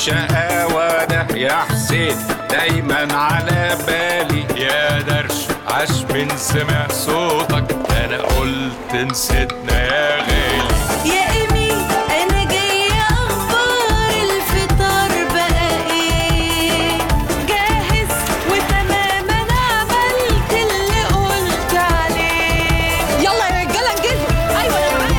الشقاوة ده يا حسين دايما على بالي. يا درش عاش من سمع صوتك، انا قلت نسيتنا يا غالي. يا إيمي أنا جاية أخبار الفطار بقى إيه؟ جاهز وتمام أنا عملت اللي قلت عليه. يلا يا رجالة انجزوا. أيوة أنا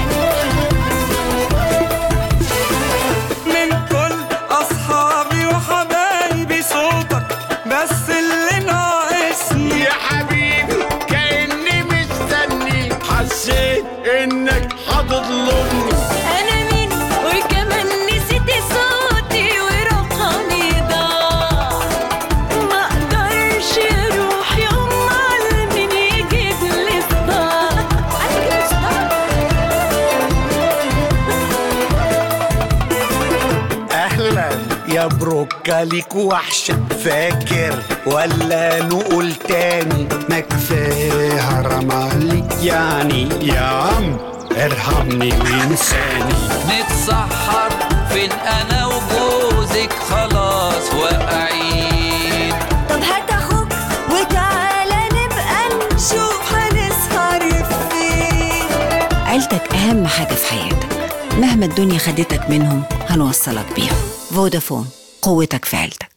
معاك. من كل أصحابي وحبايبي صوتك بس اللي ناقصني. يا حبيبي كأني مستني، حسيت انك هتطلبني. أنا مين وكمان نسيت صوتي ورقمي ضاع. ما أقدرش أروح يوم معلمين يجيب لي صداع. عايز أجيب صداع. اهلا يا بروكا ليك وحشة، فاكر ولا نقول تاني؟ ما كفاية حرام عليك يعني يا عم، ارحمني وانساني. نتسحر فين انا وجوزك خلاص واقعين. طب هات أخوك وتعالى نبقى نشوف هنسهر فين. عيلتك أهم حاجة في حياتك، مهما الدنيا خدتك منهم هنوصلك بيهم. فودافون، قوتك في عيلتك.